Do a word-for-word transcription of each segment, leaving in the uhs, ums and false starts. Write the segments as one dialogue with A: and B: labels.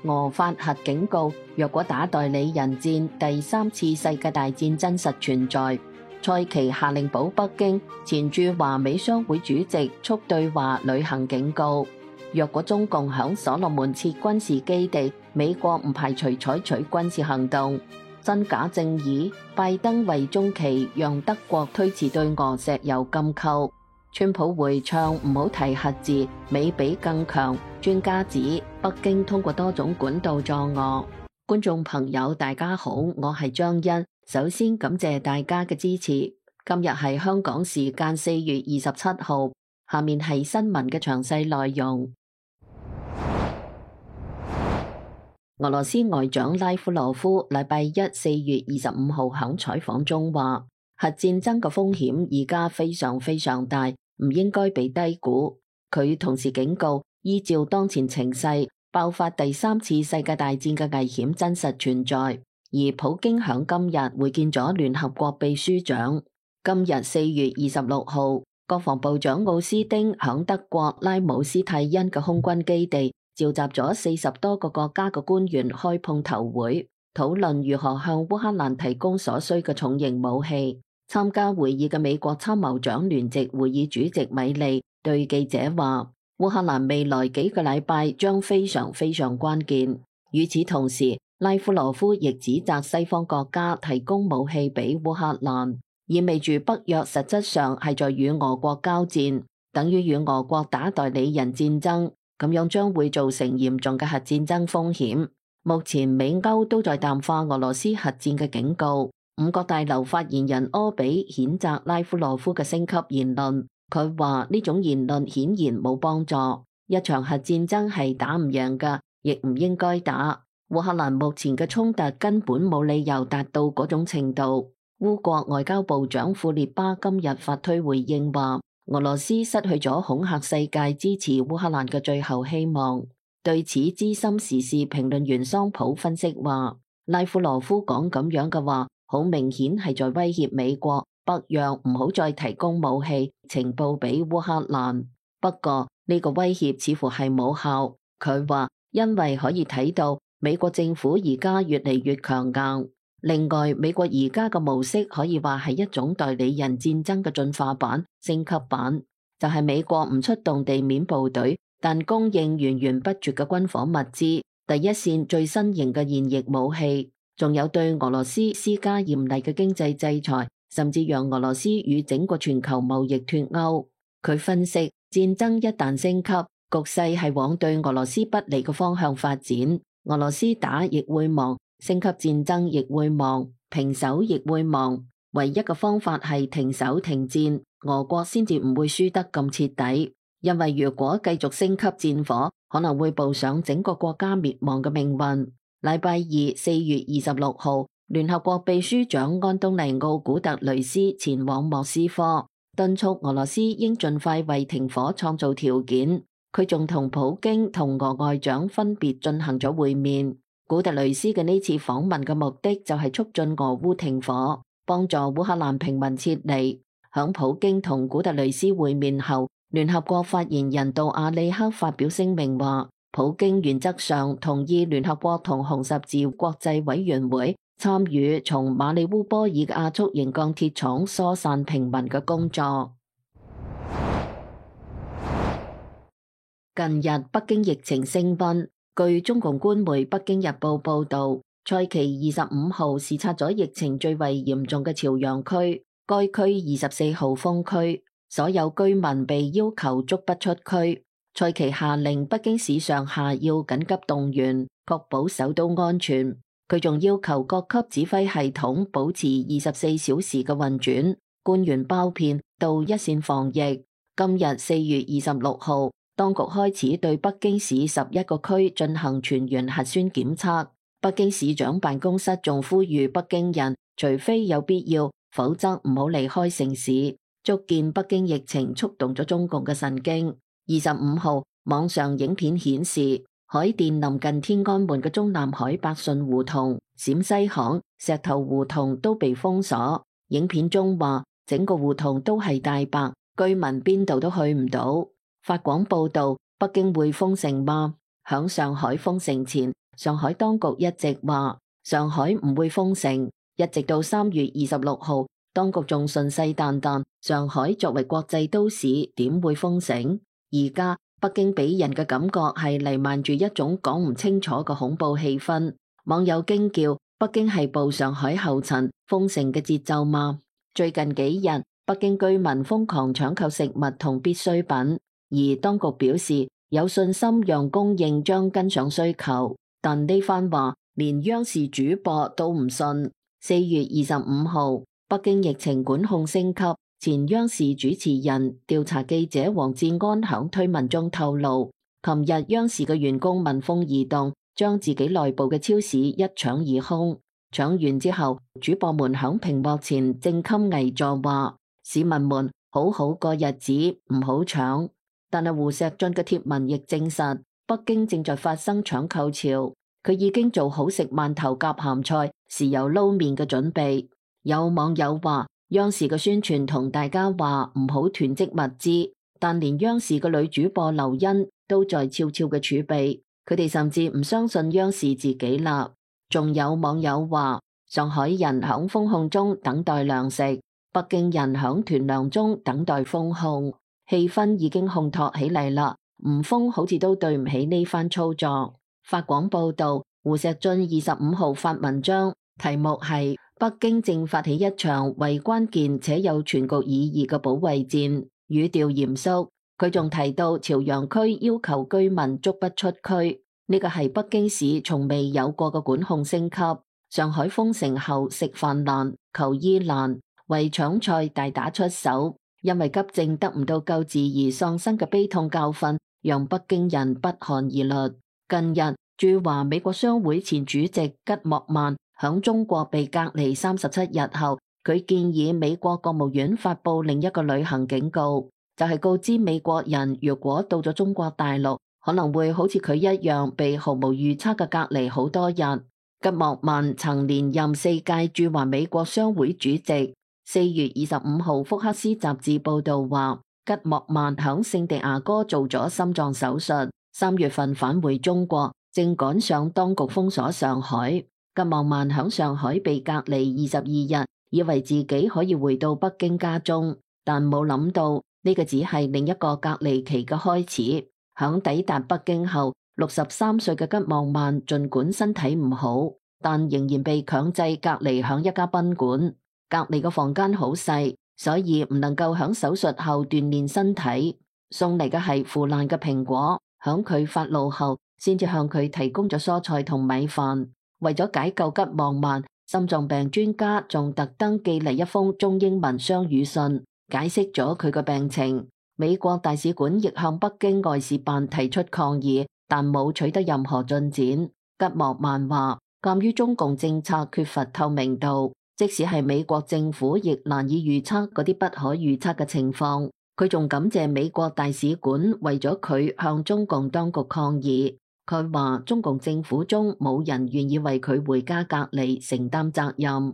A: 俄發核警告，若果打代理人戰，第三次世界大戰真實存在。蔡奇下令保北京，前駐華美商會主席促對華履行警告。若果中共響所羅門設軍事基地，美國唔排除採取軍事行動。真假正議，拜登為中期讓德國推遲對俄石油禁購。川普回唱唔好提核字，美比更強。專家指北京通過多種管道助俄。觀眾朋友大家好，我係張欣。首先感謝大家嘅支持。今日係香港時間四月二十七號，下面係新聞嘅詳細內容。俄羅斯外長拉夫羅夫禮拜一四月二十五號響採訪中話，核戰爭嘅風險而家非常非常大，唔應該被低估。佢同時警告，依照當前情勢，爆發第三次世界大戰嘅危險真實存在。而普京響今日會見咗聯合國秘書長。今日四月二十六號，國防部長奧斯丁響德國拉姆斯泰因嘅空軍基地召集咗四十多個國家嘅官員開碰頭會，討論如何向烏克蘭提供所需嘅重型武器。參加會議嘅美國參謀長聯席會議主席米利對記者話，烏克蘭未來幾個禮拜將非常非常關鍵。與此同時，拉夫羅夫亦指責西方國家提供武器俾烏克蘭，意味住北約實質上係在與俄國交戰，等於與俄國打代理人戰爭，咁樣將會造成嚴重嘅核戰爭風險。目前美歐都在淡化俄羅斯核戰嘅警告。五角大樓發言人柯比譴責拉夫羅夫嘅升級言論，佢話呢種言論顯然冇幫助，一場核戰爭係打唔贏㗎，亦唔應該打。烏克蘭目前嘅衝突根本冇理由達到嗰種程度。烏國外交部長庫列巴今日發推回應話，俄羅斯失去咗恐嚇世界支持烏克蘭嘅最後希望。對此，資深時事評論員桑普分析話，拉夫羅夫講咁樣嘅話，好明顯係在威脅美國、北約唔好再提供武器、情報俾烏克蘭。不過呢個威脅似乎係冇效。佢話，因為可以睇到美國政府而家越嚟越強硬。另外，美國而家嘅模式可以話係一種代理人戰爭嘅進化版、升級版，就係美國唔出動地面部隊，但供應源源不絕嘅軍火物資，第一線最新型嘅現役武器，仲有對俄羅斯施加嚴厲嘅經濟制裁，甚至讓俄羅斯與整個全球貿易脫鈎。佢分析，戰爭一旦升級，局勢係往對俄羅斯不利嘅方向發展。俄羅斯打亦會亡，升級戰爭亦會亡，平手亦會亡。唯一嘅方法係停手停戰，俄國先至唔會輸得咁徹底。因為如果繼續升級戰火，可能會步上整個國家滅亡嘅命運。禮拜二四月二十六號，聯合國秘書長安東尼奧古特雷斯前往莫斯科，敦促俄羅斯應盡快為停火創造條件。佢仲同普京同俄外長分別進行咗會面。古特雷斯嘅呢次訪問嘅目的就係促進俄烏停火，幫助烏克蘭平民撤離。響普京同古特雷斯會面後，聯合國發言人杜阿里克發表聲明話，普京原則上同意聯合國同紅十字國際委員會參與從馬里烏波爾嘅亞速營鋼鐵廠疏散平民嘅工作。近日北京疫情升溫，據中共官媒《北京日報》報道，蔡奇二十五號視察咗疫情最為嚴重嘅朝陽區，該區二十四號封區，所有居民被要求足不出區。蔡奇下令北京市上下要緊急動員，確保首都安全。佢仲要求各級指揮系統保持二十四小時嘅運轉，官員包片到一線防疫。今日四月二十六號，當局開始對北京市十一個區進行全員核酸檢測。北京市長辦公室仲呼籲北京人，除非有必要，否則唔好離開城市。足見北京疫情觸動咗中共嘅神經。二十五號，網上影片顯示，海淀臨近天安門嘅中南海百順胡同、陝西巷、石頭胡同都被封鎖。影片中話，整個胡同都係大白，居民邊度都去唔到。法廣報道，北京會封城嗎？響上海封城前， 上海當局一直話上海唔會封城，一直到三月二十六號，當局仲信誓旦旦上海作為國際都市點會封城？而家北京俾人嘅感覺係瀰漫住一種講唔清楚嘅恐怖氣氛，網友驚叫北京係步上海後塵封城嘅節奏嗎？最近幾日，北京居民瘋狂搶購食物同必需品，而當局表示有信心讓供應將跟上需求，但呢番話連央視主播都唔信。四月二十五號，北京疫情管控升級，前央視主持人、調查記者王志安響推文中透露，琴日央視嘅員工聞風而動，將自己內部嘅超市一搶而空。搶完之後，主播們響屏幕前正襟危坐話：市民們好好過日子，唔好搶。但係胡錫進嘅貼文亦證實，北京正在發生搶購潮。佢已經做好食饅頭夾鹹菜、豉油撈麵嘅準備。有網友話，央視嘅宣傳同大家話唔好囤積物資，但連央視嘅女主播劉欣都在悄悄嘅儲備。佢哋甚至唔相信央視自己啦。仲有網友話，上海人響封控中等待糧食，北京人響囤糧中等待封控，氣氛已經烘托起嚟啦。唔封好似都對唔起呢番操作。法廣報道，胡錫進二十五號發文章，題目係北京正發起一場為關鍵且有全局意義嘅保衛戰，語調嚴肅。佢仲提到朝陽區要求居民足不出區。呢個係北京市從未有過嘅管控升級。上海封城後食飯難、求醫難，為搶菜大打出手，因為急症得唔到救治而喪生嘅悲痛教訓，讓北京人不寒而慄。近日，駐華美國商會前主席吉莫曼響中國被隔離三十七日後，佢建議美國國務院發佈另一個旅行警告，就係告知美國人，如果到咗中國大陸，可能會好似佢一樣被毫無預測嘅隔離好多日。吉莫曼曾連任四屆駐華美國商會主席。四月二十五號，福克斯雜誌報道話，吉莫曼響聖地亞哥做咗心臟手術，三月份返回中國，正趕上當局封鎖上海。吉莫曼響上海被隔離二十二日，以為自己可以回到北京家中，但冇諗到呢個只係另一個隔離期嘅開始。響抵達北京後，六十三歲嘅吉莫曼盡管身體唔好，但仍然被強制隔離響一家賓館。隔離嘅房間好細，所以唔能夠響手術後鍛煉身體。送嚟嘅係腐爛嘅蘋果，響佢發怒後，先至向佢提供咗蔬菜同米飯。為咗解救吉莫曼，心臟病專家仲特登寄嚟一封中英文雙語信，解釋咗佢嘅病情。美國大使館亦向北京外事辦提出抗議，但冇取得任何進展。吉莫曼話，鑒於中共政策缺乏透明度，即使係美國政府亦難以預測嗰啲不可預測嘅情況。佢仲感謝美國大使館為咗佢向中共當局抗議。佢話中共政府中冇人願意為佢回家隔離承擔責任。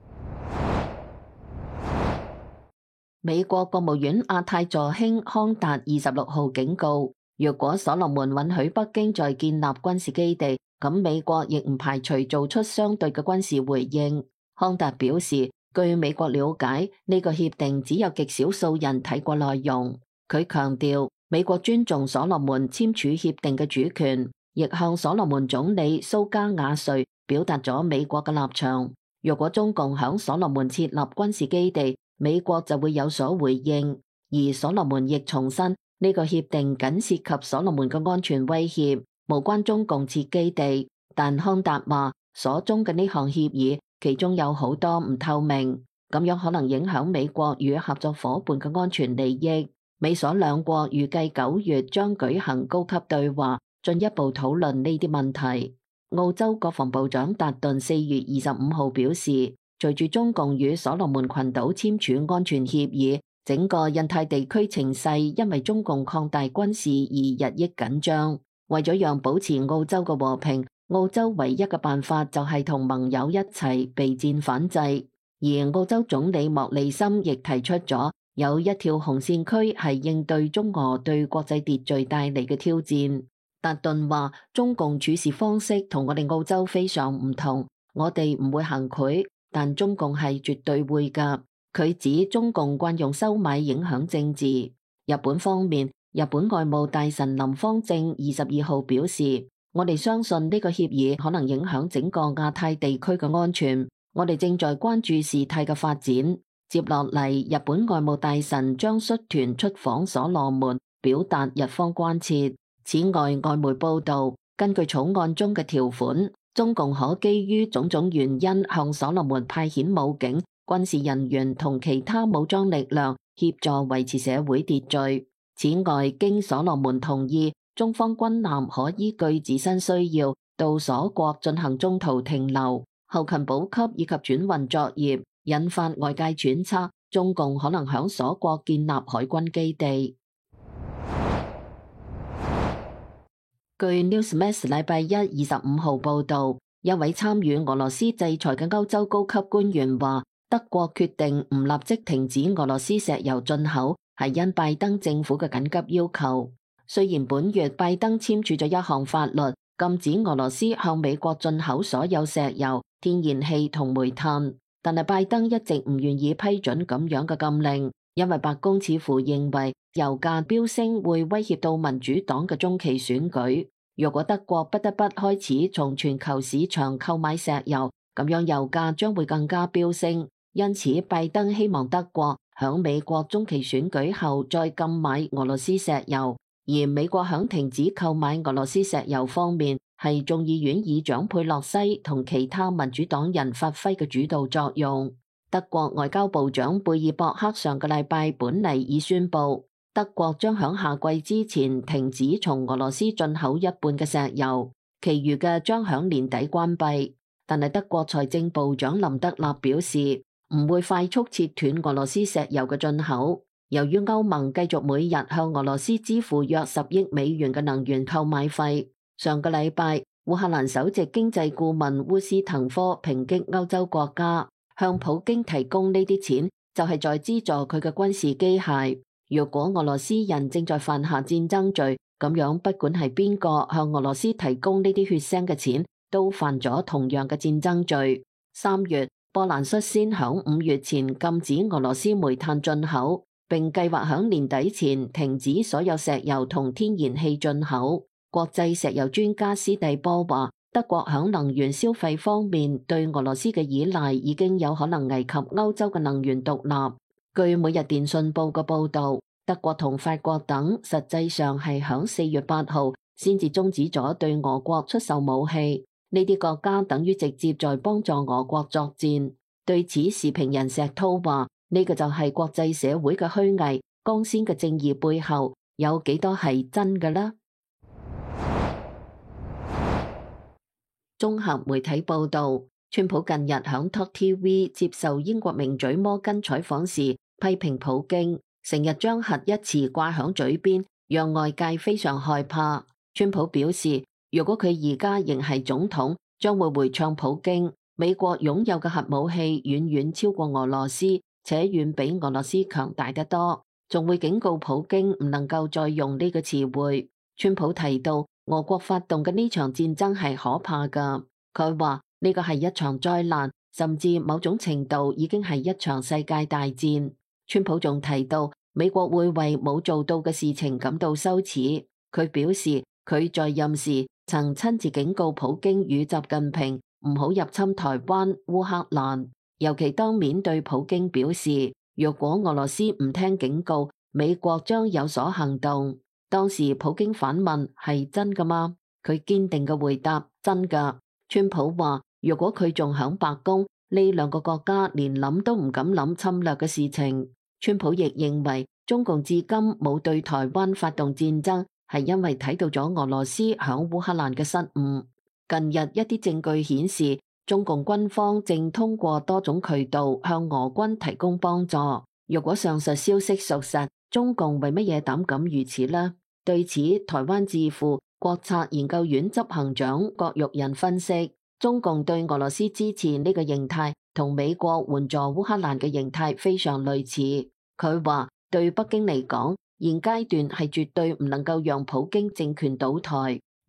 A: 美國國務院亞太助卿康達二十六號警告，若果所羅門允許北京再建立軍事基地，咁美國亦唔排除做出相對嘅軍事回應。康達表示，據美國了解，呢個協定只有極少數人睇過內容。佢強調，美國尊重所羅門簽署協定嘅主權，亦向所羅門總理蘇加瓦瑞表達咗美國嘅立場。若果中共響所羅門設立軍事基地，美國就會有所回應。而所羅門亦重申，呢個協定僅涉及所羅門嘅安全威脅，無關中共設基地。但康達話，所中嘅呢項協議，其中有好多唔透明，咁樣可能影響美國與合作夥伴嘅安全利益。美所兩國預計九月將舉行高級對話，進一步討論呢啲問題。澳洲國防部長達頓四月二十五號表示，隨住中共與所羅門群島簽署安全協議，整個印太地區情勢因為中共擴大軍事而日益緊張。為咗讓保持澳洲嘅和平，澳洲唯一嘅辦法就係同盟友一齊備戰反制。而澳洲總理莫里森亦提出咗有一條紅線區係應對中俄對國際秩序帶嚟嘅挑戰。 達頓話：中共處事方式同我哋澳洲非常唔同，我哋唔會行賄，但中共係絕對會㗎。佢指中共慣用收買影響政治。日本方面，日本外務大臣林芳正二十二號表示：我哋相信呢個協議可能影響整個亞太地區嘅安全，我哋正在關注事態嘅發展。接落嚟，日本外務大臣將率團出訪所羅門，表達日方關切。此外，外媒報道，根據草案中嘅條款，中共可基於種種原因向所羅門派遣武警、軍事人員同其他武裝力量協助維持社會秩序。此外，經所羅門同意，中方軍艦可依據自身需要到所國進行中途停留、後勤補給以及轉運作業，引發外界揣測中共可能響所國建立海軍基地。據 Newsmax 禮拜一二十五號報導，一位參與俄羅斯制裁嘅歐洲高級官員話，德國決定唔立即停止俄羅斯石油進口，係因拜登政府嘅緊急要求。雖然本月拜登簽署咗一項法律，禁止俄羅斯向美國進口所有石油、天然氣同煤炭，但係拜登一直唔願意批准咁樣嘅禁令，因為白宮似乎認為油價飆升會威脅到民主黨嘅中期選舉。若果德國不得不開始從全球市場購買石油，咁樣油價將會更加飆升。因此，拜登希望德國響美國中期選舉後再禁買俄羅斯石油。而美國響停止購買俄羅斯石油方面，係眾議院議長佩洛西同其他民主黨人發揮嘅主導作用。德國外交部長貝爾博克上個禮拜本嚟已宣布，德國將響夏季之前停止從俄羅斯進口一半嘅石油，其餘嘅將響年底關閉。但係德國財政部長林德納表示，唔會快速切斷俄羅斯石油嘅進口。由於歐盟繼續每日向俄羅斯支付約十億美元嘅能源購買費，上個禮拜烏克蘭首席經濟顧問烏斯滕科抨擊歐洲國家向普京提供呢啲錢，就係在資助佢嘅軍事機械。若果俄羅斯人正在犯下戰爭罪，咁樣不管係邊個向俄羅斯提供呢啲血腥嘅錢，都犯咗同樣嘅戰爭罪。三月，波蘭率先響五月前禁止俄羅斯煤炭進口，並計劃響年底前停止所有石油同天然氣進口。國際石油專家斯蒂波話，德國響能源消費方面對俄羅斯嘅依賴已經有可能危及歐洲嘅能源獨立。據每日電訊報嘅報導，德國同法國等實際上係響四月八號先至終止咗對俄國出售武器。呢啲國家等於直接在幫助俄國作戰。對此，時評人石濤話：呢個就係國際社會嘅虛偽，光鮮嘅正義背後有幾多係真嘅呢？綜合媒體報導，川普近日響 Talk T V 接受英國名嘴摩根採訪時，批評普京成日將核一詞掛響嘴邊，讓外界非常害怕。川普表示，如果佢而家仍係總統，將會回唱普京。美國擁有嘅核武器遠遠超過俄羅斯，且遠比俄羅斯強大得多。仲會警告普京唔能夠再用呢個詞彙。川普提到，俄國發動嘅呢場戰爭係可怕㗎。佢話呢個係一場災難，甚至某種程度已經係一場世界大戰。川普仲提到，美國會為冇做到嘅事情感到羞恥。佢表示，佢在任時曾親自警告普京與習近平唔好入侵台灣、烏克蘭，尤其當面對普京表示，若果俄羅斯唔聽警告，美國將有所行動。當時普京反問，係真㗎嗎？佢堅定嘅回答，真㗎。川普話，如果佢仲響白宮，呢兩個國家連諗都唔敢諗侵略嘅事情。川普亦認為，中共至今冇對台灣發動戰爭，係因為睇到咗俄羅斯響烏克蘭嘅失誤。近日一啲證據顯示，中共軍方正通過多種渠道向俄軍提供幫助。若果上述消息屬實，中共為乜嘢膽敢如此呢？對此，台灣智庫國策研究院執行長郭玉仁分析，中共對俄羅斯支持呢個形態同美國援助烏克蘭嘅形態非常類似。佢話，對北京嚟講，現階段係絕對唔能夠讓普京政權倒台。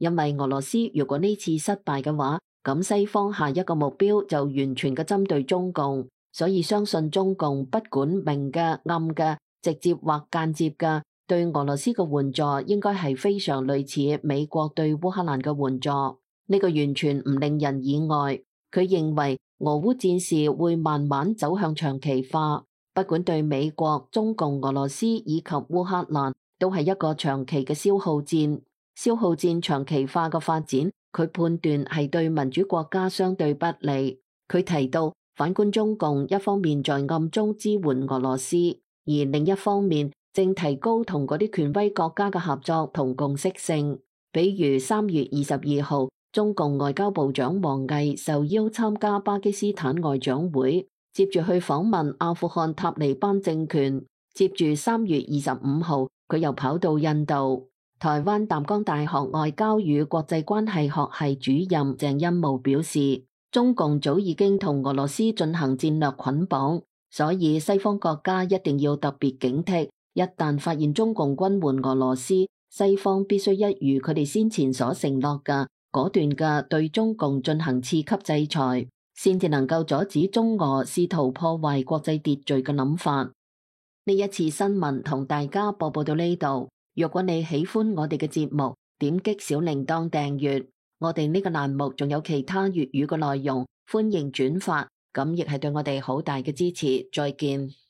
A: 因為俄羅斯如果呢次失敗嘅話，咁西方下一個目標就完全嘅針對中共，所以相信中共不管明嘅、暗嘅、直接或間接嘅，對俄羅斯嘅援助應該係非常類似美國對烏克蘭嘅援助。呢個完全唔令人意外。佢認為俄烏戰事會慢慢走向長期化，不管對美國、中共、俄羅斯以及烏克蘭，都係一個長期嘅消耗戰。消耗戰長期化嘅發展，佢判斷係對民主國家相對不利。佢提到，反觀中共一方面在暗中支援俄羅斯，而另一方面正提高同嗰啲權威國家嘅合作同共識性。比如三月二十二號，中共外交部長王毅受邀參加巴基斯坦外長會，接住去訪問阿富汗塔利班政權。接住三月二十五號，佢又跑到印度。台灣淡江大學外交與國際關係學系主任鄭欽模表示，中共早已經同俄羅斯進行戰略捆綁，所以西方國家一定要特別警惕，一旦發現中共軍援俄羅斯，西方必須一如佢哋先前所承諾嘅，果斷嘅對中共進行次級制裁，先至能夠阻止中俄試圖破壞國際秩序嘅諗法。呢一次新聞同大家播報到呢度。若果你喜歡我哋嘅節目，點擊小鈴鐺訂閱。我哋呢個欄目仲有其他粵語嘅內容，歡迎轉發，咁亦係對我哋好大嘅支持。再見。